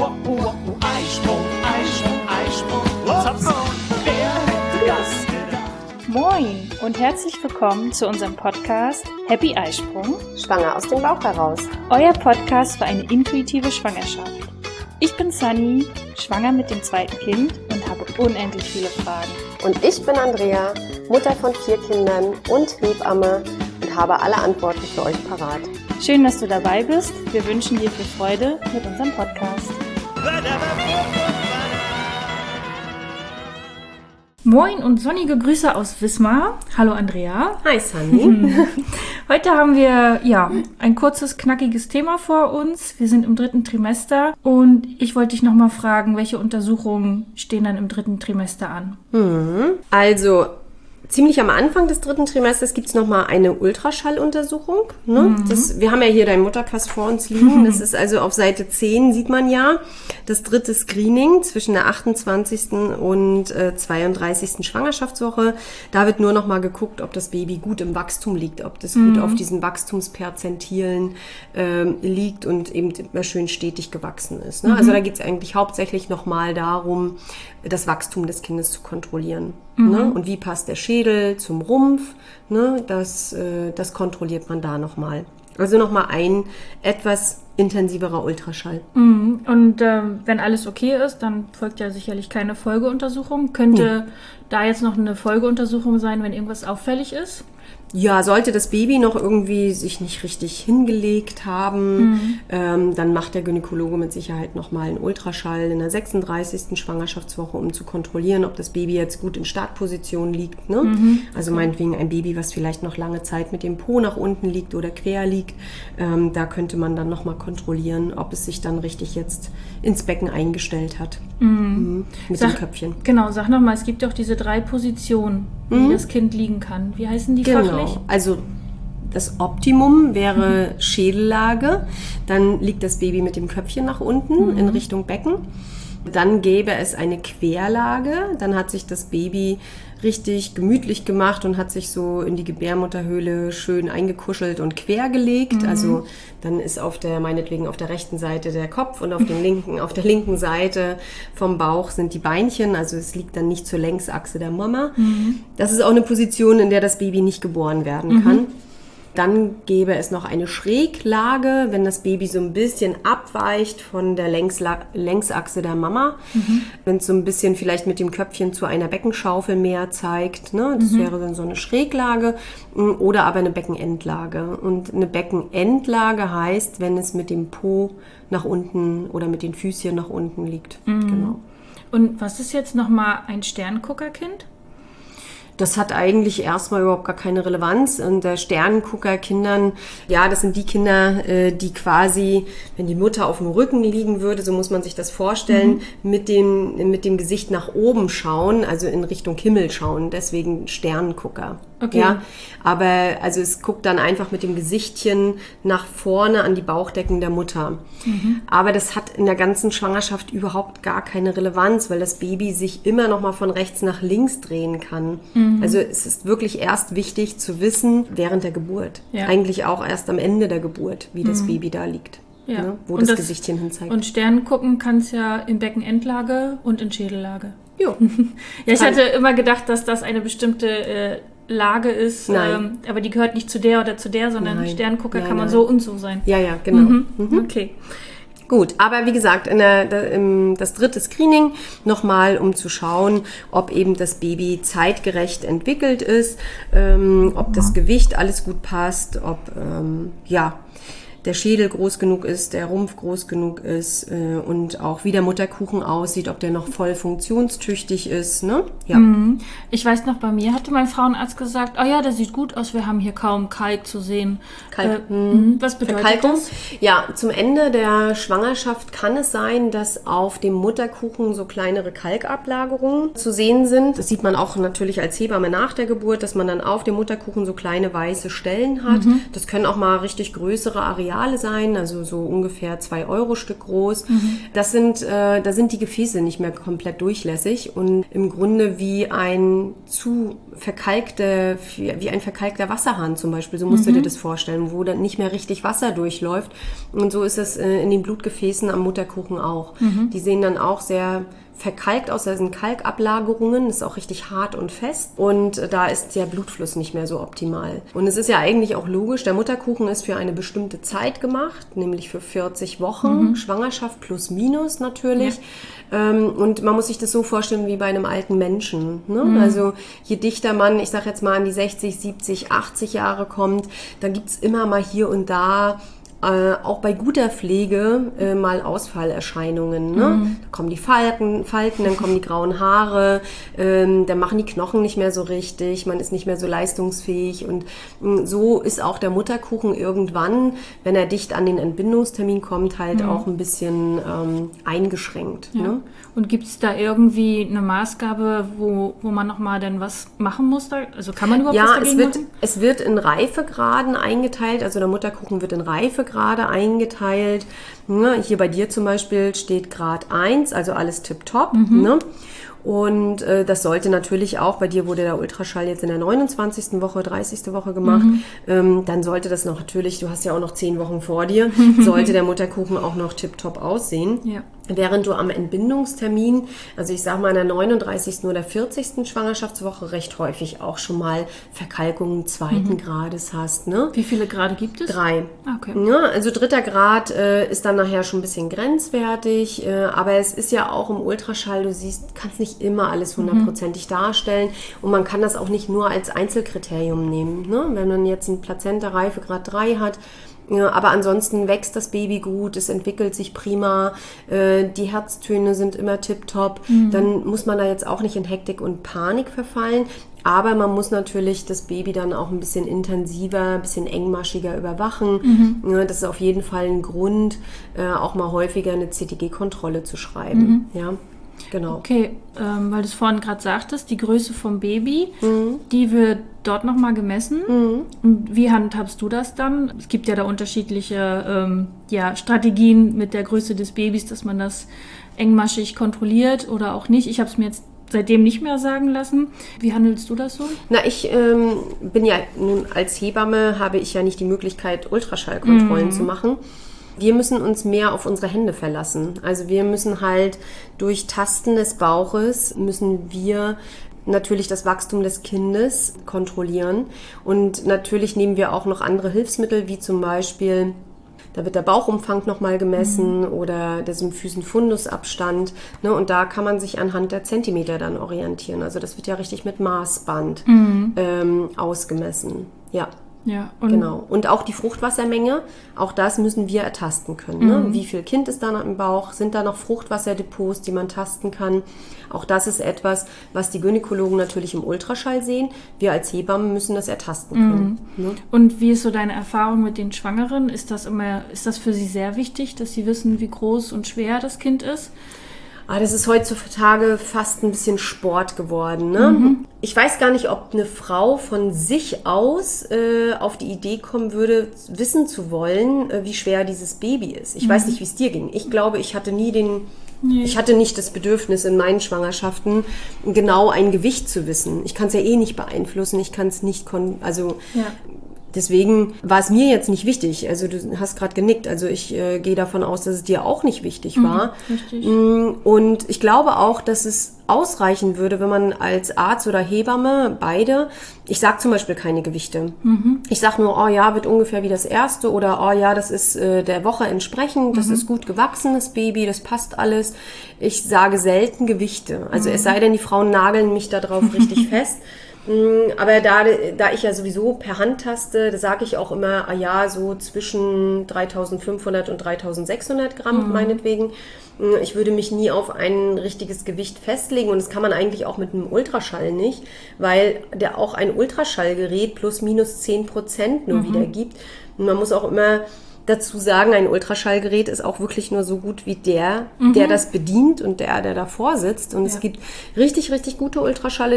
Eisprung, Eisprung, Eisprung. Wer hätte das gedacht? Moin und herzlich willkommen zu unserem Podcast Happy Eisprung, Schwanger aus dem Bauch heraus. euer Podcast für eine intuitive Schwangerschaft. Ich bin Sunny, schwanger mit dem zweiten Kind und habe unendlich viele Fragen. Und ich bin Andrea, Mutter von 4 Kindern und Hebamme und habe alle Antworten für euch parat. Schön, dass du dabei bist. Wir wünschen dir viel Freude mit unserem Podcast. Moin und sonnige Grüße aus Wismar. Hallo Andrea. Hi Sunny. Heute haben wir ein kurzes, knackiges Thema vor uns. Wir sind im 3. Trimester und ich wollte dich nochmal fragen, welche Untersuchungen stehen dann im 3. Trimester an? Also ziemlich am Anfang des 3. Trimesters gibt es nochmal eine Ultraschalluntersuchung. Ne? Wir haben ja hier deinen Mutterpass vor uns liegen. Das ist also auf Seite 10, sieht man ja, das 3. Screening zwischen der 28. und 32. Schwangerschaftswoche. Da wird nur nochmal geguckt, ob das Baby gut im Wachstum liegt, ob das gut auf diesen Wachstumsperzentilen liegt und eben immer schön stetig gewachsen ist. Ne? Also da geht es eigentlich hauptsächlich nochmal darum, das Wachstum des Kindes zu kontrollieren. Ne? Und wie passt der Schädel zum Rumpf? Ne? Das kontrolliert man da nochmal. Also nochmal ein etwas intensiverer Ultraschall. Und wenn alles okay ist, dann folgt ja sicherlich keine Folgeuntersuchung. Könnte da jetzt noch eine Folgeuntersuchung sein, wenn irgendwas auffällig ist? Ja, sollte das Baby noch irgendwie sich nicht richtig hingelegt haben, dann macht der Gynäkologe mit Sicherheit nochmal einen Ultraschall in der 36. Schwangerschaftswoche, um zu kontrollieren, ob das Baby jetzt gut in Startposition liegt. Ne? Also meinetwegen ein Baby, was vielleicht noch lange Zeit mit dem Po nach unten liegt oder quer liegt. Da könnte man dann nochmal kontrollieren, ob es sich dann richtig jetzt ins Becken eingestellt hat. Mit dem Köpfchen. Genau, sag nochmal, es gibt ja auch diese 3 Positionen, wie das Kind liegen kann. Wie heißen die fachlich? Also das Optimum wäre Schädellage. Dann liegt das Baby mit dem Köpfchen nach unten in Richtung Becken. Dann gäbe es eine Querlage. Dann hat sich das Baby richtig gemütlich gemacht und hat sich so in die Gebärmutterhöhle schön eingekuschelt und quer gelegt. Also dann ist meinetwegen auf der rechten Seite der Kopf und auf der linken Seite vom Bauch sind die Beinchen. Also es liegt dann nicht zur Längsachse der Mama. Das ist auch eine Position, in der das Baby nicht geboren werden kann. Dann gäbe es noch eine Schräglage, wenn das Baby so ein bisschen abweicht von der Längsachse der Mama. Wenn es so ein bisschen vielleicht mit dem Köpfchen zu einer Beckenschaufel mehr zeigt. Ne? Das wäre dann so eine Schräglage oder aber eine Beckenendlage. Und eine Beckenendlage heißt, wenn es mit dem Po nach unten oder mit den Füßchen nach unten liegt. Genau. Und was ist jetzt nochmal ein Sternguckerkind? Das hat eigentlich erstmal überhaupt gar keine Relevanz. Und der Sternengucker-Kindern, das sind die Kinder, die quasi, wenn die Mutter auf dem Rücken liegen würde, so muss man sich das vorstellen, mit dem Gesicht nach oben schauen, also in Richtung Himmel schauen. Deswegen Sternengucker. Okay. Ja, aber also es guckt dann einfach mit dem Gesichtchen nach vorne an die Bauchdecken der Mutter. Aber das hat in der ganzen Schwangerschaft überhaupt gar keine Relevanz, weil das Baby sich immer noch mal von rechts nach links drehen kann. Also es ist wirklich erst wichtig zu wissen während der Geburt. Ja. Eigentlich auch erst am Ende der Geburt, wie das Baby da liegt. Ja. Ne, wo das Gesichtchen hinzeigt. Und Stern gucken kann es ja in Beckenendlage und in Schädellage. Jo. Ja, ich hatte immer gedacht, dass das eine bestimmte Lage ist, aber die gehört nicht zu der oder zu der, sondern Sterngucker kann man so und so sein. Ja, genau. Okay. Gut, aber wie gesagt, das 3. Screening nochmal, um zu schauen, ob eben das Baby zeitgerecht entwickelt ist, ob das Gewicht alles gut passt, ob der Schädel groß genug ist, der Rumpf groß genug ist und auch wie der Mutterkuchen aussieht, ob der noch voll funktionstüchtig ist. Ne? Ja. Ich weiß noch, bei mir hatte mein Frauenarzt gesagt, der sieht gut aus, wir haben hier kaum Kalk zu sehen. Was bedeutet das? Ja, zum Ende der Schwangerschaft kann es sein, dass auf dem Mutterkuchen so kleinere Kalkablagerungen zu sehen sind. Das sieht man auch natürlich als Hebamme nach der Geburt, dass man dann auf dem Mutterkuchen so kleine weiße Stellen hat. Das können auch mal richtig größere Areale Areale sein, also so ungefähr 2 Euro Stück groß. Da sind die Gefäße nicht mehr komplett durchlässig und im Grunde wie ein verkalkter Wasserhahn zum Beispiel, so musst du dir das vorstellen, wo dann nicht mehr richtig Wasser durchläuft. Und so ist es in den Blutgefäßen am Mutterkuchen auch. Die sehen dann auch sehr verkalkt aus, da sind Kalkablagerungen, das ist auch richtig hart und fest und da ist der Blutfluss nicht mehr so optimal. Und es ist ja eigentlich auch logisch, der Mutterkuchen ist für eine bestimmte Zeit gemacht, nämlich für 40 Wochen, Schwangerschaft plus minus natürlich. Ja. Und man muss sich das so vorstellen wie bei einem alten Menschen. Ne? Also je dichter man, ich sag jetzt mal, an die 60, 70, 80 Jahre kommt, dann gibt's immer mal hier und da auch bei guter Pflege mal Ausfallerscheinungen. Ne? Da kommen die Falten, dann kommen die grauen Haare, dann machen die Knochen nicht mehr so richtig, man ist nicht mehr so leistungsfähig und so ist auch der Mutterkuchen irgendwann, wenn er dicht an den Entbindungstermin kommt, halt auch ein bisschen eingeschränkt. Ja. Ne? Und gibt es da irgendwie eine Maßgabe, wo man nochmal dann was machen muss? Also kann man überhaupt was dagegen machen? Es wird in Reifegraden eingeteilt, also der Mutterkuchen wird in Reifegrade eingeteilt. Ne? Hier bei dir zum Beispiel steht Grad 1, also alles tipptopp. Ne? Und das sollte natürlich auch, bei dir wurde der Ultraschall jetzt in der 29. Woche, 30. Woche gemacht, dann sollte das noch natürlich, du hast ja auch noch 10 Wochen vor dir, sollte der Mutterkuchen auch noch tipptopp aussehen. Ja. Während du am Entbindungstermin, also ich sag mal in der 39. oder 40. Schwangerschaftswoche recht häufig auch schon mal Verkalkungen 2. Grades hast. Ne? Wie viele Grade gibt es? 3. Okay. Ja, also 3. Grad ist dann nachher schon ein bisschen grenzwertig, aber es ist ja auch im Ultraschall, du siehst, kannst nicht immer alles 100%ig darstellen und man kann das auch nicht nur als Einzelkriterium nehmen. Ne? Wenn man jetzt einen Plazenta-Reifegrad 3 hat, ja, aber ansonsten wächst das Baby gut, es entwickelt sich prima, die Herztöne sind immer tipptopp, dann muss man da jetzt auch nicht in Hektik und Panik verfallen, aber man muss natürlich das Baby dann auch ein bisschen intensiver, ein bisschen engmaschiger überwachen. Ja, das ist auf jeden Fall ein Grund, auch mal häufiger eine CTG-Kontrolle zu schreiben. Ja. Genau. Okay, weil du es vorhin gerade sagtest, die Größe vom Baby, die wird dort nochmal gemessen. Und wie handhabst du das dann? Es gibt ja da unterschiedliche Strategien mit der Größe des Babys, dass man das engmaschig kontrolliert oder auch nicht. Ich habe es mir jetzt seitdem nicht mehr sagen lassen. Wie handelst du das so? Na, ich bin ja nun als Hebamme, habe ich ja nicht die Möglichkeit, Ultraschallkontrollen zu machen. Wir müssen uns mehr auf unsere Hände verlassen. Also wir müssen halt durch Tasten des Bauches, müssen wir natürlich das Wachstum des Kindes kontrollieren. Und natürlich nehmen wir auch noch andere Hilfsmittel, wie zum Beispiel, da wird der Bauchumfang nochmal gemessen oder der Symphysenfundusabstand. Ne? Und da kann man sich anhand der Zentimeter dann orientieren. Also das wird ja richtig mit Maßband ausgemessen. Ja. Ja, genau. Und auch die Fruchtwassermenge, auch das müssen wir ertasten können. Ne? Wie viel Kind ist da noch im Bauch? Sind da noch Fruchtwasserdepots, die man tasten kann? Auch das ist etwas, was die Gynäkologen natürlich im Ultraschall sehen. Wir als Hebammen müssen das ertasten können. Ne? Und wie ist so deine Erfahrung mit den Schwangeren? Ist das für sie sehr wichtig, dass sie wissen, wie groß und schwer das Kind ist? Das ist heutzutage fast ein bisschen Sport geworden. Ne? Ich weiß gar nicht, ob eine Frau von sich aus auf die Idee kommen würde, wissen zu wollen, wie schwer dieses Baby ist. Ich weiß nicht, wie es dir ging. Ich glaube, ich hatte ich hatte nicht das Bedürfnis in meinen Schwangerschaften, genau ein Gewicht zu wissen. Ich kann es ja eh nicht beeinflussen. Ich kann es nicht, deswegen war es mir jetzt nicht wichtig. Also du hast gerade genickt. Also ich gehe davon aus, dass es dir auch nicht wichtig war. Richtig. Und ich glaube auch, dass es ausreichen würde, wenn man als Arzt oder Hebamme beide, ich sage zum Beispiel keine Gewichte. Ich sage nur, oh ja, wird ungefähr wie das erste oder oh ja, das ist der Woche entsprechend, das ist gut gewachsen, das Baby, das passt alles. Ich sage selten Gewichte. Also es sei denn, die Frauen nageln mich da drauf richtig fest. Aber da ich ja sowieso per Hand taste, da sage ich auch immer, so zwischen 3.500 und 3.600 Gramm meinetwegen. Ich würde mich nie auf ein richtiges Gewicht festlegen und das kann man eigentlich auch mit einem Ultraschall nicht, weil der auch ein Ultraschallgerät plus minus 10% nur wiedergibt. Und man muss auch immer dazu sagen, ein Ultraschallgerät ist auch wirklich nur so gut wie der das bedient und der davor sitzt. Und es gibt richtig, richtig gute Ultraschaller,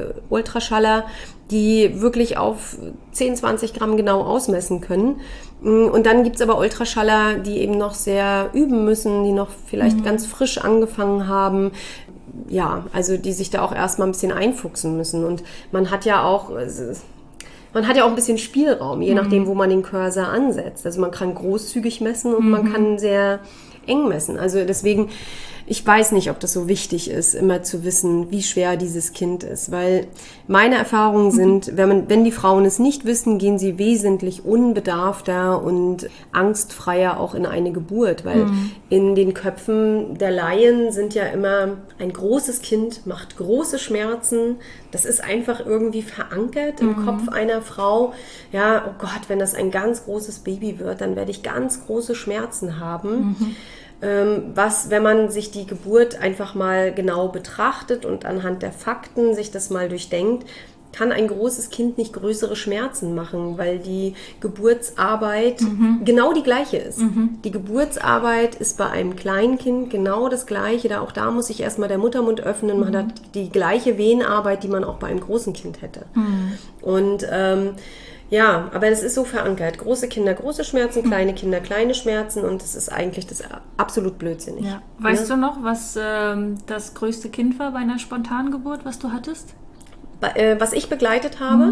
die wirklich auf 10, 20 Gramm genau ausmessen können. Und dann gibt es aber Ultraschaller, die eben noch sehr üben müssen, die noch vielleicht ganz frisch angefangen haben. Ja, also die sich da auch erstmal ein bisschen einfuchsen müssen. Und man hat ja auch ein bisschen Spielraum, je nachdem, wo man den Cursor ansetzt. Also man kann großzügig messen und man kann sehr eng messen. Also deswegen, ich weiß nicht, ob das so wichtig ist, immer zu wissen, wie schwer dieses Kind ist. Weil meine Erfahrungen sind, wenn die Frauen es nicht wissen, gehen sie wesentlich unbedarfter und angstfreier auch in eine Geburt. Weil in den Köpfen der Laien sind ja immer, ein großes Kind macht große Schmerzen. Das ist einfach irgendwie verankert im Kopf einer Frau. Ja, oh Gott, wenn das ein ganz großes Baby wird, dann werde ich ganz große Schmerzen haben. Was, wenn man sich die Geburt einfach mal genau betrachtet und anhand der Fakten sich das mal durchdenkt, kann ein großes Kind nicht größere Schmerzen machen, weil die Geburtsarbeit genau die gleiche ist. Die Geburtsarbeit ist bei einem kleinen Kind genau das Gleiche. Auch da muss sich erstmal der Muttermund öffnen. Man hat die gleiche Wehenarbeit, die man auch bei einem großen Kind hätte. Und ja, aber das ist so verankert. Große Kinder, große Schmerzen, kleine Kinder, kleine Schmerzen und das ist eigentlich das absolut blödsinnig. Ja. Weißt du noch, was das größte Kind war bei einer Spontangeburt, was du hattest? Was ich begleitet habe,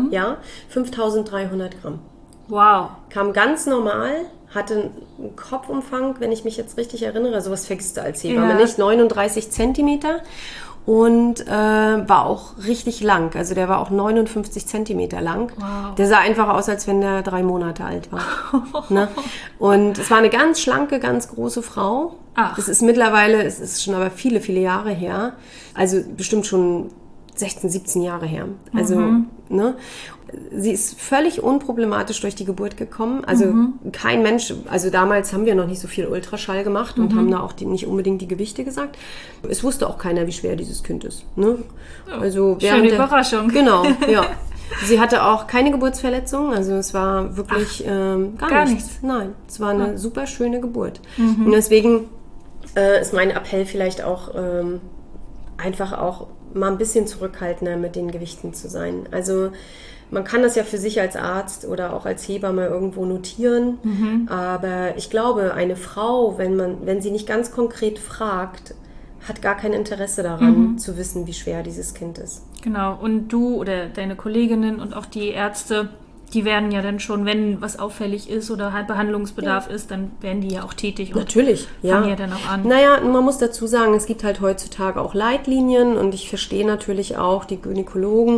5.300 Gramm. Wow. Kam ganz normal, hatte einen Kopfumfang, wenn ich mich jetzt richtig erinnere, sowas vergisst du als Hebamme nicht, 39 Zentimeter. Und war auch richtig lang. Also der war auch 59 Zentimeter lang. Wow. Der sah einfach aus, als wenn der 3 Monate alt war. Ne? Und es war eine ganz schlanke, ganz große Frau. Ach. Es ist schon aber viele, viele Jahre her. Also bestimmt schon 16, 17 Jahre her. Also, ne? Sie ist völlig unproblematisch durch die Geburt gekommen. Also kein Mensch, also damals haben wir noch nicht so viel Ultraschall gemacht und haben da auch nicht unbedingt die Gewichte gesagt. Es wusste auch keiner, wie schwer dieses Kind ist. Ne? Also schöne Überraschung. Genau, ja. Sie hatte auch keine Geburtsverletzung, also es war wirklich gar nichts. Nein, es war eine super schöne Geburt. Und deswegen ist mein Appell vielleicht auch einfach auch mal ein bisschen zurückhaltender mit den Gewichten zu sein. Also man kann das ja für sich als Arzt oder auch als Hebamme irgendwo notieren, aber ich glaube, eine Frau, wenn sie nicht ganz konkret fragt, hat gar kein Interesse daran, zu wissen, wie schwer dieses Kind ist. Genau, und du oder deine Kolleginnen und auch die Ärzte, die werden ja dann schon, wenn was auffällig ist oder halt Behandlungsbedarf ist, dann werden die ja auch tätig. Und natürlich, fangen ja dann auch an. Naja, man muss dazu sagen, es gibt halt heutzutage auch Leitlinien und ich verstehe natürlich auch die Gynäkologen.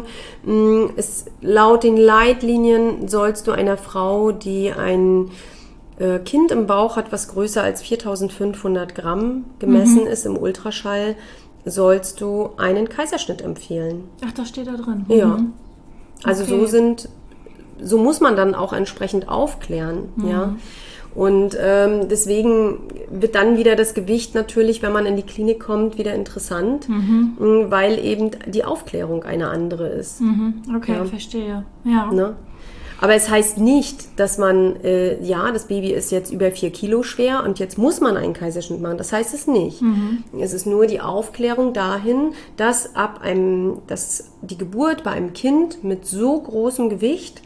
Laut den Leitlinien sollst du einer Frau, die ein Kind im Bauch hat, was größer als 4.500 Gramm gemessen ist im Ultraschall, sollst du einen Kaiserschnitt empfehlen. Ach, das steht da drin. Ja. Also so muss man dann auch entsprechend aufklären, ja. Und deswegen wird dann wieder das Gewicht natürlich, wenn man in die Klinik kommt, wieder interessant, weil eben die Aufklärung eine andere ist. Okay, verstehe. Ja. Ne? Aber es heißt nicht, dass man, das Baby ist jetzt über 4 Kilo schwer und jetzt muss man einen Kaiserschnitt machen. Das heißt es nicht. Es ist nur die Aufklärung dahin, dass dass die Geburt bei einem Kind mit so großem Gewicht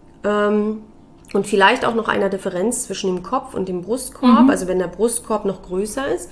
und vielleicht auch noch einer Differenz zwischen dem Kopf und dem Brustkorb, also wenn der Brustkorb noch größer ist,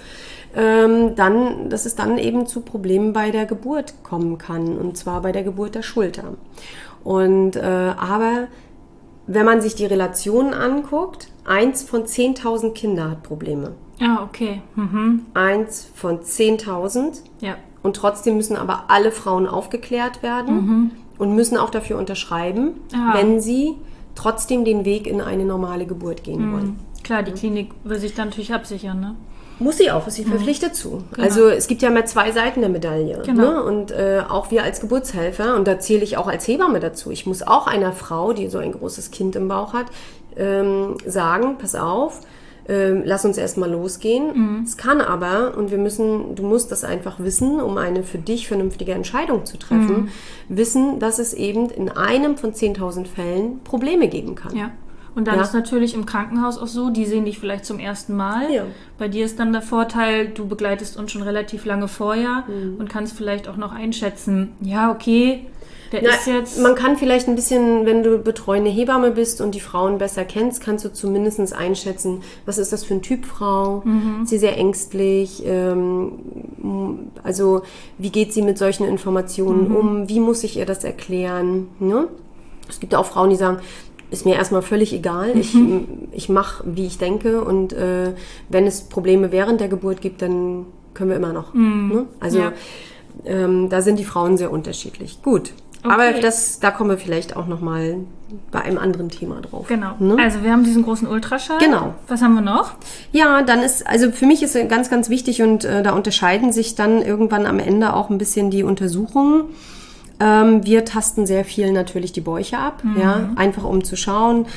dass es dann eben zu Problemen bei der Geburt kommen kann, und zwar bei der Geburt der Schulter. Und aber wenn man sich die Relationen anguckt, 1 von 10.000 Kinder hat Probleme. Ah, okay. 1 von 10.000. Ja. Und trotzdem müssen aber alle Frauen aufgeklärt werden und müssen auch dafür unterschreiben, wenn sie trotzdem den Weg in eine normale Geburt gehen wollen. Klar, die Klinik will sich dann natürlich absichern, ne? Muss sie auch, ist sie verpflichtet zu. Genau. Also es gibt ja immer 2 Seiten der Medaille. Genau. Ne? Und auch wir als Geburtshelfer, und da zähle ich auch als Hebamme dazu, ich muss auch einer Frau, die so ein großes Kind im Bauch hat, sagen, pass auf, lass uns erstmal losgehen. Es kann aber, und du musst das einfach wissen, um eine für dich vernünftige Entscheidung zu treffen, wissen, dass es eben in einem von 10.000 Fällen Probleme geben kann. Ja. Und dann Ja. ist natürlich im Krankenhaus auch so, die sehen dich vielleicht zum ersten Mal. Ja. Bei dir ist dann der Vorteil, du begleitest uns schon relativ lange vorher und kannst vielleicht auch noch einschätzen, ja, okay, der ist jetzt... Man kann vielleicht ein bisschen, wenn du betreuende Hebamme bist und die Frauen besser kennst, kannst du zumindest einschätzen, was ist das für ein Typ Frau? Ist sie sehr ängstlich? Also wie geht sie mit solchen Informationen um? Wie muss ich ihr das erklären? Ne? Es gibt auch Frauen, die sagen, ist mir erstmal völlig egal. Ich mache, wie ich denke. Und wenn es Probleme während der Geburt gibt, dann können wir immer noch. Ne? Also Ja. da sind die Frauen sehr unterschiedlich. Gut. Okay. Aber da kommen wir vielleicht auch nochmal bei einem anderen Thema drauf. Genau. Ne? Also wir haben diesen großen Ultraschall. Genau. Was haben wir noch? Ja, dann also für mich ist ganz, ganz wichtig und da unterscheiden sich dann irgendwann am Ende auch ein bisschen die Untersuchungen. Wir tasten sehr viel natürlich die Bäuche ab, ja, einfach um zu schauen,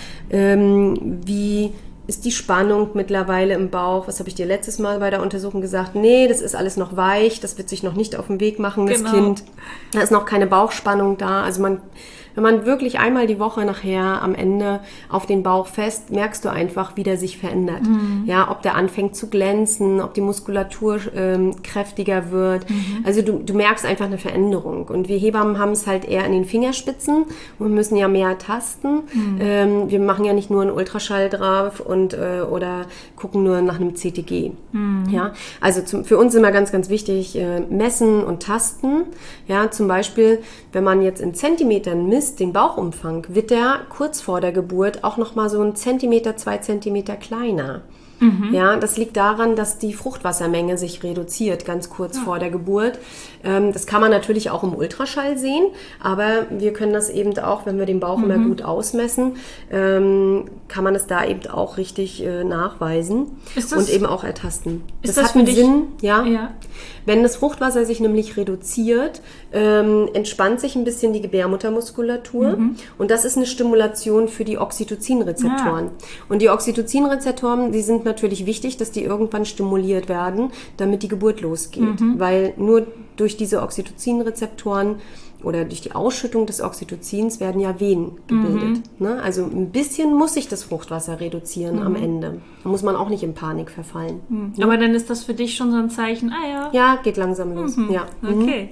wie ist die Spannung mittlerweile im Bauch. Was habe ich dir letztes Mal bei der Untersuchung gesagt? Nee, das ist alles noch weich, das wird sich noch nicht auf den Weg machen, das Genau. Kind. Da ist noch keine Bauchspannung da. Also wenn man wirklich einmal die Woche nachher am Ende auf den Bauch fest, merkst du einfach, wie der sich verändert. Ja, ob der anfängt zu glänzen, ob die Muskulatur kräftiger wird. Also du merkst einfach eine Veränderung. Und wir Hebammen haben es halt eher in den Fingerspitzen und müssen ja mehr tasten. Wir machen ja nicht nur einen Ultraschall drauf oder gucken nur nach einem CTG. Ja, also für uns immer ganz, ganz wichtig, messen und tasten. Ja, zum Beispiel, wenn man jetzt in Zentimetern misst, den Bauchumfang, wird der kurz vor der Geburt auch nochmal so 1 Zentimeter, 2 Zentimeter kleiner. Ja, das liegt daran, dass die Fruchtwassermenge sich reduziert, ganz kurz vor der Geburt. Das kann man natürlich auch im Ultraschall sehen, aber wir können das eben auch, wenn wir den Bauch immer gut ausmessen, kann man es da eben auch richtig nachweisen und eben auch ertasten. Ist das das hat für einen dich- Sinn, ja. Ja. Wenn das Fruchtwasser sich nämlich reduziert, entspannt sich ein bisschen die Gebärmuttermuskulatur und das ist eine Stimulation für die Oxytocin-Rezeptoren. Und die Oxytocin-Rezeptoren, die sind natürlich wichtig, dass die irgendwann stimuliert werden, damit die Geburt losgeht. Weil nur durch diese Oxytocin-Rezeptoren oder durch die Ausschüttung des Oxytocins werden ja Venen gebildet. Ne? Also ein bisschen muss sich das Fruchtwasser reduzieren am Ende. Da muss man auch nicht in Panik verfallen. Aber dann ist das für dich schon so ein Zeichen, Ja, geht langsam los. Ja. okay.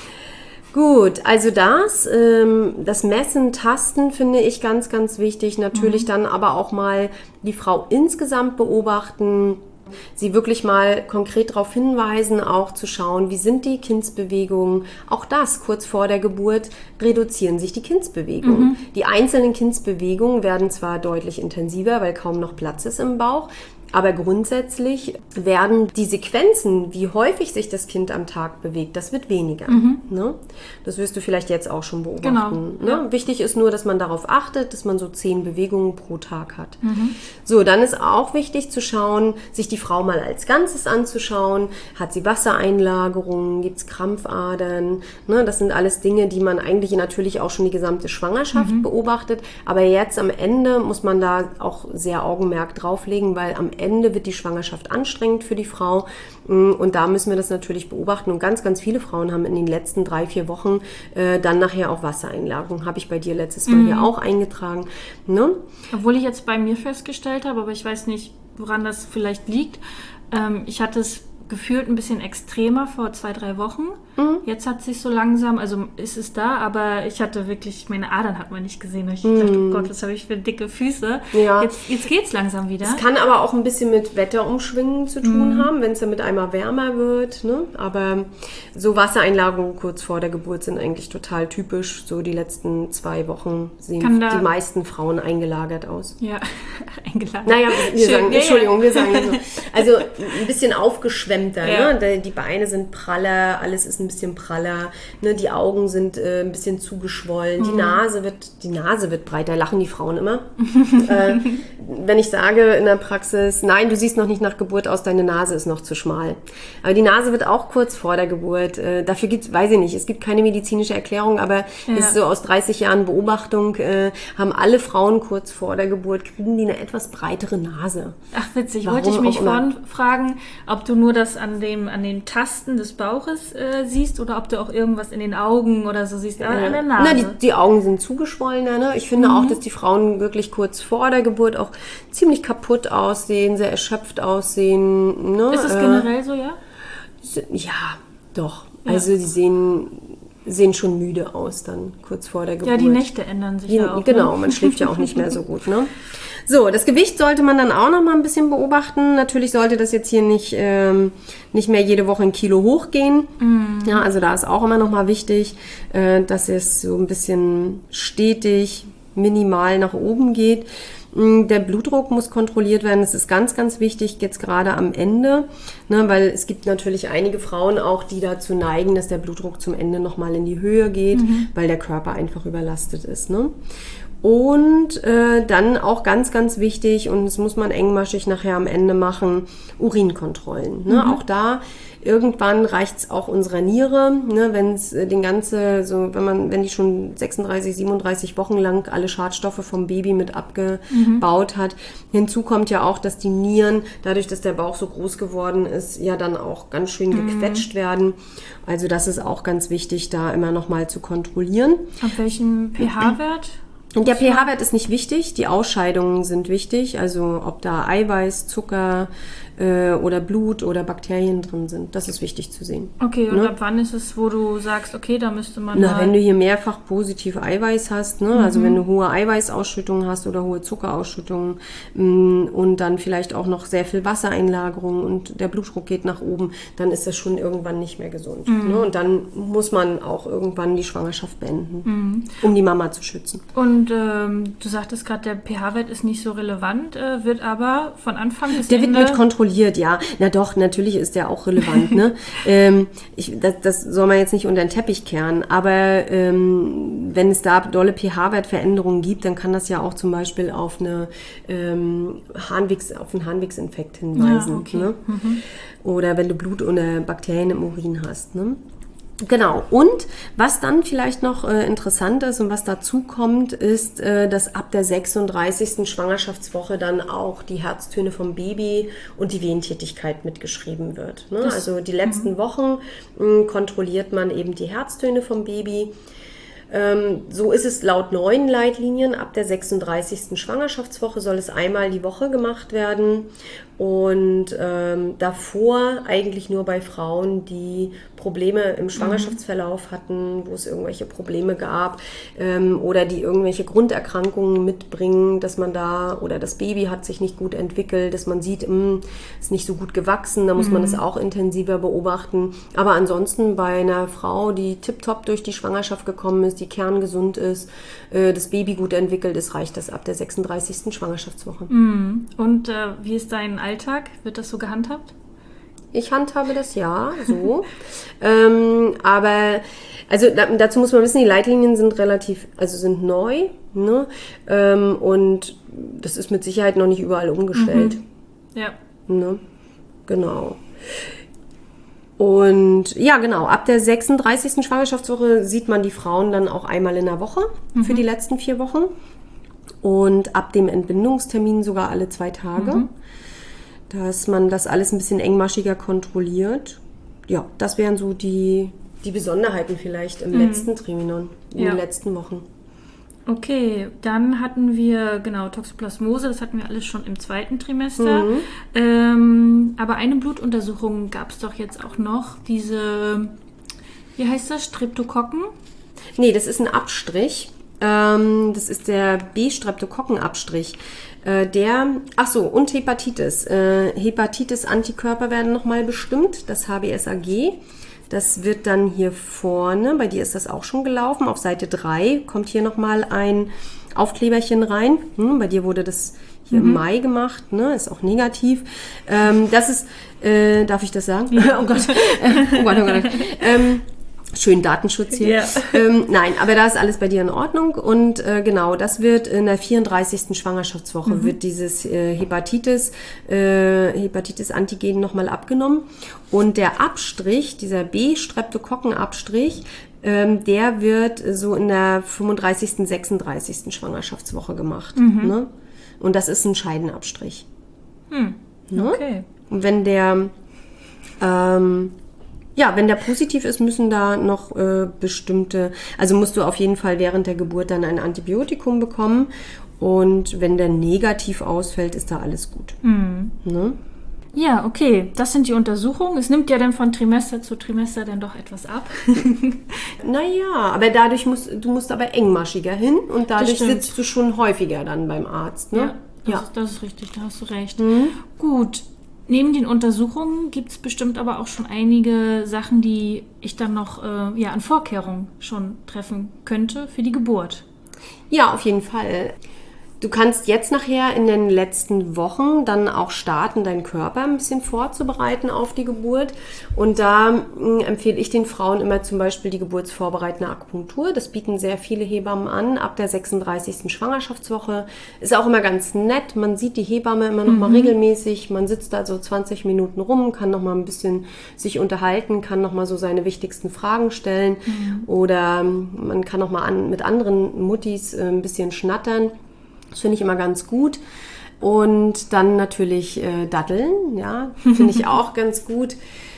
Gut, also das Messen, Tasten finde ich ganz, ganz wichtig. Natürlich dann aber auch mal die Frau insgesamt beobachten, sie wirklich mal konkret darauf hinweisen, auch zu schauen, wie sind die Kindsbewegungen. Auch das, kurz vor der Geburt, reduzieren sich die Kindsbewegungen. Die einzelnen Kindsbewegungen werden zwar deutlich intensiver, weil kaum noch Platz ist im Bauch, aber grundsätzlich werden die Sequenzen, wie häufig sich das Kind am Tag bewegt, das wird weniger. Ne? Das wirst du vielleicht jetzt auch schon beobachten. Genau, Ne? Wichtig ist nur, dass man darauf achtet, dass man so 10 Bewegungen pro Tag hat. So, dann ist auch wichtig zu schauen, sich die Frau mal als Ganzes anzuschauen. Hat sie Wassereinlagerungen? Gibt es Krampfadern? Ne? Das sind alles Dinge, die man eigentlich natürlich auch schon die gesamte Schwangerschaft beobachtet. Aber jetzt am Ende muss man da auch sehr Augenmerk drauflegen, weil am Ende wird die Schwangerschaft anstrengend für die Frau und da müssen wir das natürlich beobachten und ganz, ganz viele Frauen haben in den letzten 3-4 Wochen dann nachher auch Wassereinlagerung. Habe ich bei dir letztes Mal hier auch eingetragen. Ne? Obwohl ich jetzt bei mir festgestellt habe, aber ich weiß nicht, woran das vielleicht liegt. Ich hatte es gefühlt ein bisschen extremer vor 2-3 Wochen. Jetzt hat es sich so langsam, also ist es da, aber ich hatte wirklich, meine Adern hat man nicht gesehen. Ich dachte, oh Gott, was habe ich für dicke Füße. Ja. Jetzt geht es langsam wieder. Es kann aber auch ein bisschen mit Wetterumschwingen zu tun haben, wenn es dann mit einmal wärmer wird. Ne? Aber so Wassereinlagerungen kurz vor der Geburt sind eigentlich total typisch. So die letzten 2 Wochen sehen die meisten Frauen eingelagert aus. Ja, eingeladen. Naja, wir Schön. sagen, Ja, Entschuldigung, wir sagen so. Also ein bisschen aufgeschwemmter. Ja. Ne? Die Beine sind praller, alles ist ein bisschen praller. Ne? Die Augen sind ein bisschen zugeschwollen. Die Nase wird breiter. Lachen die Frauen immer. Wenn ich sage in der Praxis, nein, du siehst noch nicht nach Geburt aus, deine Nase ist noch zu schmal. Aber die Nase wird auch kurz vor der Geburt. Dafür gibt's, weiß ich nicht, es gibt keine medizinische Erklärung, aber es ist so aus 30 Jahren Beobachtung, haben alle Frauen kurz vor der Geburt, kriegen die eine etwas breitere Nase. Ach witzig, Warum wollte ich mich auch immer. vorhin fragen, ob du nur das an den Tasten des Bauches siehst oder ob du auch irgendwas in den Augen oder so siehst, an der Nase. Na, die Augen sind zugeschwollener. Ne? Ich finde auch, dass die Frauen wirklich kurz vor der Geburt auch ziemlich kaputt aussehen, sehr erschöpft aussehen. Ne? Ist das generell so, ja? Ja, doch. Ja. Also die sehen schon müde aus dann kurz vor der Geburt. Ja, die Nächte ändern sich ja auch. Genau, man schläft ja auch nicht mehr so gut. Ne? So, das Gewicht sollte man dann auch noch mal ein bisschen beobachten. Natürlich sollte das jetzt hier nicht mehr jede Woche 1 Kilo hochgehen. Ja, also da ist auch immer noch mal wichtig, dass es so ein bisschen stetig, minimal nach oben geht. Der Blutdruck muss kontrolliert werden. Das ist ganz, ganz wichtig, jetzt gerade am Ende, ne, weil es gibt natürlich einige Frauen auch, die dazu neigen, dass der Blutdruck zum Ende nochmal in die Höhe geht, weil der Körper einfach überlastet ist. Ne? Und dann auch ganz, ganz wichtig, und das muss man engmaschig nachher am Ende machen, Urinkontrollen. Ne? Auch da irgendwann reicht's auch unserer Niere, ne, wenn die schon 36, 37 Wochen lang alle Schadstoffe vom Baby mit abgebaut hat. Hinzu kommt ja auch, dass die Nieren, dadurch, dass der Bauch so groß geworden ist, ja dann auch ganz schön gequetscht werden. Also das ist auch ganz wichtig, da immer noch mal zu kontrollieren. Ab welchem pH-Wert? Und der pH-Wert ist nicht wichtig, die Ausscheidungen sind wichtig, also ob da Eiweiß, Zucker oder Blut oder Bakterien drin sind, das ist wichtig zu sehen. Okay, und ab wann ist es, wo du sagst, okay, da müsste man wenn du hier mehrfach positiv Eiweiß hast, ne? Also wenn du hohe Eiweißausschüttungen hast oder hohe Zuckerausschüttungen und dann vielleicht auch noch sehr viel Wassereinlagerung und der Blutdruck geht nach oben, dann ist das schon irgendwann nicht mehr gesund. Ne? Und dann muss man auch irgendwann die Schwangerschaft beenden, um die Mama zu schützen. Und du sagtest gerade, der pH-Wert ist nicht so relevant, wird aber von Anfang bis Der Ende... wird mit kontrolliert, ja. Na doch, natürlich ist der auch relevant. Ne? Das soll man jetzt nicht unter den Teppich kehren, aber wenn es da dolle pH-Wertveränderungen gibt, dann kann das ja auch zum Beispiel auf einen Harnwegsinfekt hinweisen. Ja, okay. Ne? Oder wenn du Blut oder Bakterien im Urin hast. Ne? Genau. Und was dann vielleicht noch interessant ist und was dazu kommt, ist, dass ab der 36. Schwangerschaftswoche dann auch die Herztöne vom Baby und die Wehentätigkeit mitgeschrieben wird. Ne? Also die letzten Wochen kontrolliert man eben die Herztöne vom Baby. So ist es laut neuen Leitlinien. Ab der 36. Schwangerschaftswoche soll es einmal die Woche gemacht werden. Und davor eigentlich nur bei Frauen, die Probleme im Schwangerschaftsverlauf hatten, wo es irgendwelche Probleme gab oder die irgendwelche Grunderkrankungen mitbringen, dass man da, oder das Baby hat sich nicht gut entwickelt, dass man sieht, ist nicht so gut gewachsen, da muss man es auch intensiver beobachten. Aber ansonsten bei einer Frau, die tipptopp durch die Schwangerschaft gekommen ist, die kerngesund ist, das Baby gut entwickelt ist, reicht das ab der 36. Schwangerschaftswoche. Und wie ist dein Alltag? Wird das so gehandhabt? Ich handhabe das ja so. Aber also dazu muss man wissen, die Leitlinien sind sind neu. Ne? Und das ist mit Sicherheit noch nicht überall umgestellt. Ja. Ne? Genau. Und ja, genau, ab der 36. Schwangerschaftswoche sieht man die Frauen dann auch einmal in der Woche für die letzten 4 Wochen. Und ab dem Entbindungstermin sogar alle 2 Tage. Dass man das alles ein bisschen engmaschiger kontrolliert. Ja, das wären so die Besonderheiten vielleicht im letzten Triminon, in den letzten Wochen. Okay, dann hatten wir, Toxoplasmose, das hatten wir alles schon im 2. Trimester. Aber eine Blutuntersuchung gab es doch jetzt auch noch, diese, wie heißt das, Streptokokken? Nee, das ist ein Abstrich. Das ist der B-Streptokokkenabstrich. Und Hepatitis. Hepatitis-Antikörper werden nochmal bestimmt, das HBsAg. Das wird dann hier vorne, bei dir ist das auch schon gelaufen, auf Seite 3 kommt hier nochmal ein Aufkleberchen rein. Bei dir wurde das hier im Mai gemacht, ne? Ist auch negativ. Das ist, darf ich das sagen? Ja. Oh Gott. Oh Gott. Schön Datenschutz hier. Ja. Nein, aber da ist alles bei dir in Ordnung. Und genau, das wird in der 34. Schwangerschaftswoche, wird dieses Hepatitis-Antigen nochmal abgenommen. Und der Abstrich, dieser B-Streptokokkenabstrich, der wird so in der 35., 36. Schwangerschaftswoche gemacht. Ne? Und das ist ein Scheidenabstrich. Ne? Okay. Und wenn der Ja, wenn der positiv ist, müssen da noch also musst du auf jeden Fall während der Geburt dann ein Antibiotikum bekommen. Und wenn der negativ ausfällt, ist da alles gut. Ne? Ja, okay, das sind die Untersuchungen. Es nimmt ja dann von Trimester zu Trimester dann doch etwas ab. Naja, aber dadurch du musst aber engmaschiger hin und dadurch stimmt. sitzt du schon häufiger dann beim Arzt. Ne? Ja, das ist richtig, da hast du recht. Gut, neben den Untersuchungen gibt es bestimmt aber auch schon einige Sachen, die ich dann noch an Vorkehrungen schon treffen könnte für die Geburt. Ja, auf jeden Fall. Du kannst jetzt nachher in den letzten Wochen dann auch starten, deinen Körper ein bisschen vorzubereiten auf die Geburt. Und da empfehle ich den Frauen immer zum Beispiel die geburtsvorbereitende Akupunktur. Das bieten sehr viele Hebammen an, ab der 36. Schwangerschaftswoche. Ist auch immer ganz nett. Man sieht die Hebamme immer noch mal regelmäßig. Man sitzt da so 20 Minuten rum, kann noch mal ein bisschen sich unterhalten, kann noch mal so seine wichtigsten Fragen stellen. Oder man kann noch mal mit anderen Muttis ein bisschen schnattern. Das finde ich immer ganz gut. Und dann natürlich Datteln, ja, finde ich auch ganz gut.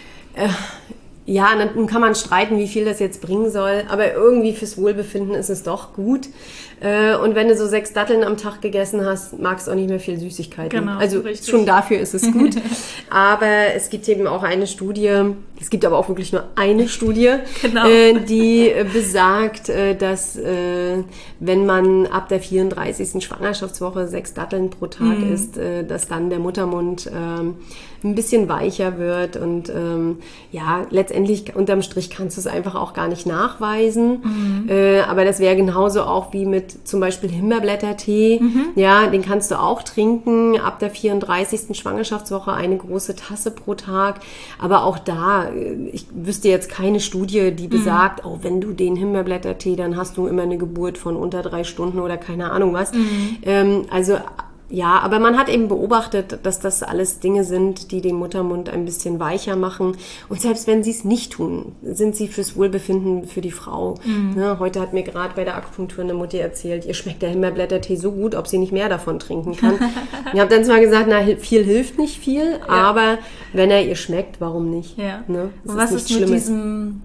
Ja, dann kann man streiten, wie viel das jetzt bringen soll, aber irgendwie fürs Wohlbefinden ist es doch gut. Und wenn du so 6 Datteln am Tag gegessen hast, magst du auch nicht mehr viel Süßigkeiten. Genau, also richtig. schon dafür ist es gut. Aber es gibt eben auch eine Studie, es gibt aber auch wirklich nur eine Studie, Genau. Die besagt, dass wenn man ab der 34. Schwangerschaftswoche 6 Datteln pro Tag isst, dass dann der Muttermund ein bisschen weicher wird und ja, letztendlich unterm Strich kannst du es einfach auch gar nicht nachweisen. Aber das wäre genauso auch wie mit zum Beispiel Himbeerblättertee. Ja, den kannst du auch trinken. Ab der 34. Schwangerschaftswoche eine große Tasse pro Tag. Aber auch da, ich wüsste jetzt keine Studie, die besagt, oh, wenn du den Himbeerblättertee, dann hast du immer eine Geburt von unter 3 Stunden oder keine Ahnung was. Also ja, aber man hat eben beobachtet, dass das alles Dinge sind, die den Muttermund ein bisschen weicher machen. Und selbst wenn sie es nicht tun, sind sie fürs Wohlbefinden für die Frau. Ne, heute hat mir gerade bei der Akupunktur eine Mutti erzählt, ihr schmeckt der Himbeerblättertee so gut, ob sie nicht mehr davon trinken kann. Ich habe dann zwar gesagt, na, viel hilft nicht viel, aber wenn er ihr schmeckt, warum nicht? Ja. Ne, Und was nichts ist mit Schlimmes. diesem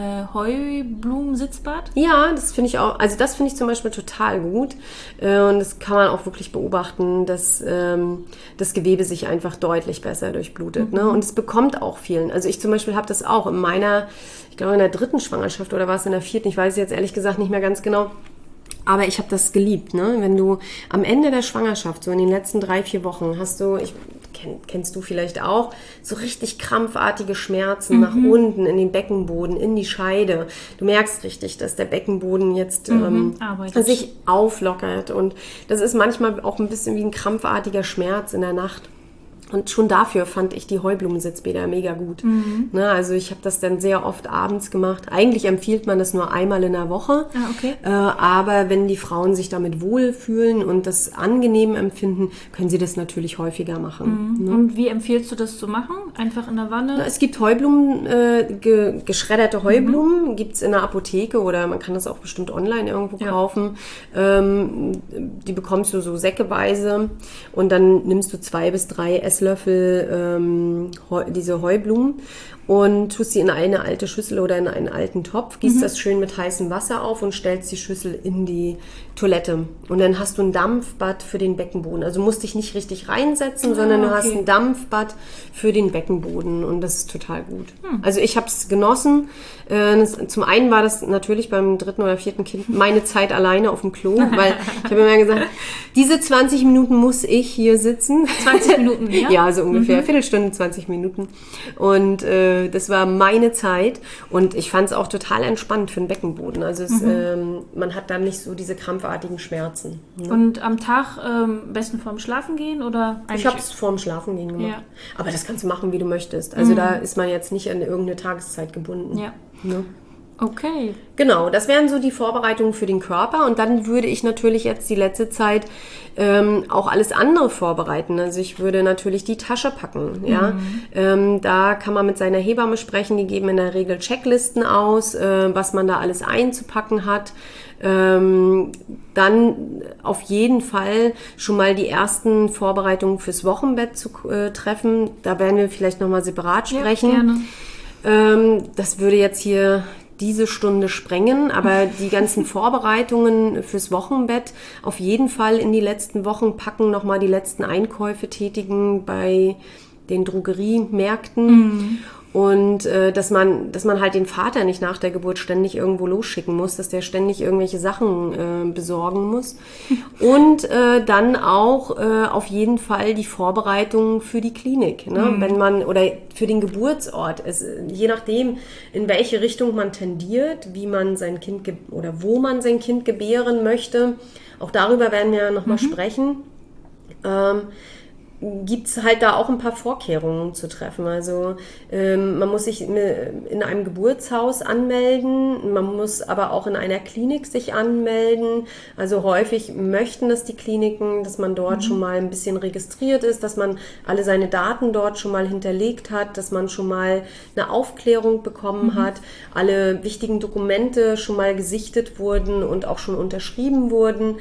Heublumensitzbad? Ja, das finde ich auch, also das finde ich zum Beispiel total gut und das kann man auch wirklich beobachten, dass das Gewebe sich einfach deutlich besser durchblutet, ne? Und es bekommt auch vielen, also ich zum Beispiel habe das auch in meiner, ich glaube in der 3. Schwangerschaft oder war es in der 4., ich weiß es jetzt ehrlich gesagt nicht mehr ganz genau, aber ich habe das geliebt, ne? Wenn du am Ende der Schwangerschaft, so in den letzten 3-4 Wochen, hast du, kennst du vielleicht auch, so richtig krampfartige Schmerzen nach unten, in den Beckenboden, in die Scheide. Du merkst richtig, dass der Beckenboden jetzt sich auflockert. Und das ist manchmal auch ein bisschen wie ein krampfartiger Schmerz in der Nacht. Und schon dafür fand ich die Heublumensitzbäder mega gut. Ne, also ich habe das dann sehr oft abends gemacht. Eigentlich empfiehlt man das nur einmal in der Woche. Ah, okay. Aber wenn die Frauen sich damit wohlfühlen und das angenehm empfinden, können sie das natürlich häufiger machen. Ne? Und wie empfiehlst du das zu machen? Einfach in der Wanne? Es gibt Heublumen, geschredderte Heublumen, gibt's in der Apotheke oder man kann das auch bestimmt online irgendwo kaufen. Die bekommst du so säckeweise und dann nimmst du 2 bis 3 Esslöffel diese Heublumen und tust sie in eine alte Schüssel oder in einen alten Topf, gießt das schön mit heißem Wasser auf und stellst die Schüssel in die Toilette. Und dann hast du ein Dampfbad für den Beckenboden. Also musst dich nicht richtig reinsetzen, sondern du hast ein Dampfbad für den Beckenboden und das ist total gut. Also ich habe es genossen. Zum einen war das natürlich beim 3. oder 4. Kind meine Zeit alleine auf dem Klo, weil ich habe immer gesagt, diese 20 Minuten muss ich hier sitzen. 20 Minuten, ja? Ja, so ungefähr. Viertelstunde, 20 Minuten. Und das war meine Zeit. Und ich fand es auch total entspannt für den Beckenboden. Also man hat dann nicht so diese krampfartigen Schmerzen. Ne? Und am Tag besten vorm Schlafen gehen oder eigentlich? Ich habe es vorm Schlafengehen gemacht. Ja. Aber das kannst du machen, wie du möchtest. Also da ist man jetzt nicht an irgendeine Tageszeit gebunden. Ja. Ne? Okay. Genau, das wären so die Vorbereitungen für den Körper und dann würde ich natürlich jetzt die letzte Zeit auch alles andere vorbereiten. Also ich würde natürlich die Tasche packen. Ja? Da kann man mit seiner Hebamme sprechen, die geben in der Regel Checklisten aus, was man da alles einzupacken hat. Dann auf jeden Fall schon mal die ersten Vorbereitungen fürs Wochenbett zu treffen. Da werden wir vielleicht nochmal separat sprechen. Ja, gerne. Das würde jetzt hier diese Stunde sprengen, aber die ganzen Vorbereitungen fürs Wochenbett auf jeden Fall in die letzten Wochen packen, nochmal die letzten Einkäufe tätigen bei den Drogeriemärkten. Und dass man halt den Vater nicht nach der Geburt ständig irgendwo losschicken muss, dass der ständig irgendwelche Sachen besorgen muss. Und dann auch auf jeden Fall die Vorbereitungen für die Klinik, ne? Wenn man oder für den Geburtsort. Je nachdem, in welche Richtung man tendiert, wie man sein Kind oder wo man sein Kind gebären möchte. Auch darüber werden wir nochmal sprechen. Gibt es halt da auch ein paar Vorkehrungen zu treffen. Also man muss sich in einem Geburtshaus anmelden, man muss aber auch in einer Klinik sich anmelden. Also häufig möchten das die Kliniken, dass man dort schon mal ein bisschen registriert ist, dass man alle seine Daten dort schon mal hinterlegt hat, dass man schon mal eine Aufklärung bekommen hat, alle wichtigen Dokumente schon mal gesichtet wurden und auch schon unterschrieben wurden.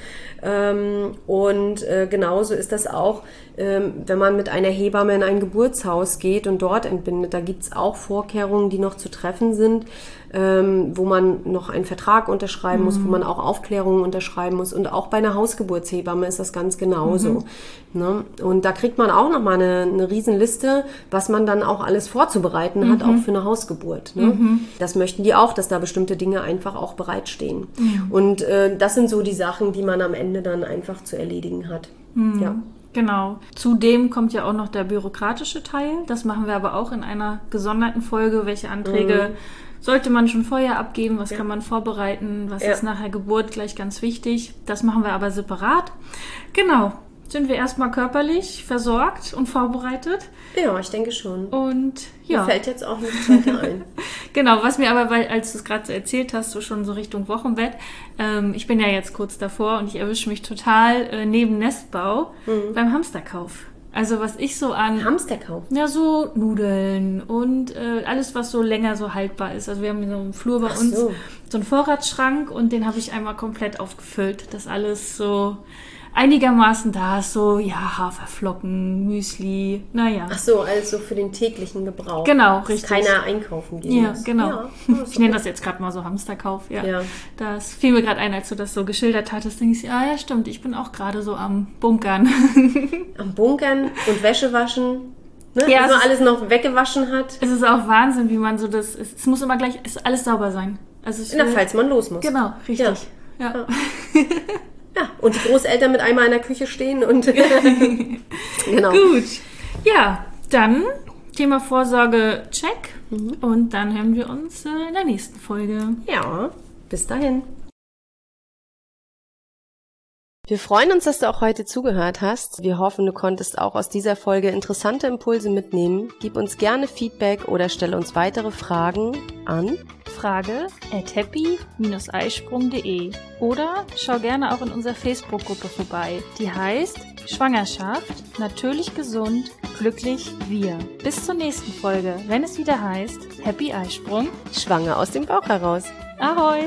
Genauso ist das auch, wenn man mit einer Hebamme in ein Geburtshaus geht und dort entbindet. Da gibt es auch Vorkehrungen, die noch zu treffen sind, wo man noch einen Vertrag unterschreiben muss, wo man auch Aufklärungen unterschreiben muss. Und auch bei einer Hausgeburtshebamme ist das ganz genauso. Ne? Und da kriegt man auch nochmal eine Riesenliste, was man dann auch alles vorzubereiten hat, auch für eine Hausgeburt. Ne? Das möchten die auch, dass da bestimmte Dinge einfach auch bereitstehen. Und das sind so die Sachen, die man am Ende dann einfach zu erledigen hat. Ja. Genau. Zudem kommt ja auch noch der bürokratische Teil. Das machen wir aber auch in einer gesonderten Folge. Welche Anträge sollte man schon vorher abgeben? Was kann man vorbereiten? Was ist nach der Geburt gleich ganz wichtig? Das machen wir aber separat. Genau. Sind wir erstmal körperlich versorgt und vorbereitet? Ja, ich denke schon. Und ja. Mir fällt jetzt auch nichts weiter ein. Genau, was mir aber, weil als du es gerade so erzählt hast, so schon so Richtung Wochenbett, ich bin ja jetzt kurz davor und ich erwische mich total neben Nestbau beim Hamsterkauf. Also was ich so an... Hamsterkauf? Ja, so Nudeln und alles, was so länger so haltbar ist. Also wir haben hier so einen Flur bei uns, so einen Vorratsschrank und den habe ich einmal komplett aufgefüllt, dass alles so einigermaßen da ist, so, ja, Haferflocken, Müsli, naja. Ach so, also für den täglichen Gebrauch. Genau, dass richtig. Keiner einkaufen gehen muss. Genau. Ja, ich nenne das jetzt gerade mal so Hamsterkauf, ja. Das fiel mir gerade ein, als du das so geschildert hattest, denke ich, ja, stimmt, ich bin auch gerade so am Bunkern. Am Bunkern und Wäsche waschen. Ne? Ja, dass man alles noch weggewaschen hat. Es ist auch Wahnsinn, wie man so das, es muss immer gleich, es alles sauber sein. Also falls man los muss. Genau, richtig. Ja. Ja, und die Großeltern mit einmal in der Küche stehen und genau. Gut. Ja, dann Thema Vorsorge, check. Und dann hören wir uns in der nächsten Folge. Ja, bis dahin. Wir freuen uns, dass du auch heute zugehört hast. Wir hoffen, du konntest auch aus dieser Folge interessante Impulse mitnehmen. Gib uns gerne Feedback oder stelle uns weitere Fragen an frage@happy-eisprung.de oder schau gerne auch in unserer Facebook-Gruppe vorbei. Die heißt Schwangerschaft, natürlich gesund, glücklich wir. Bis zur nächsten Folge, wenn es wieder heißt Happy Eisprung, schwanger aus dem Bauch heraus. Ahoi!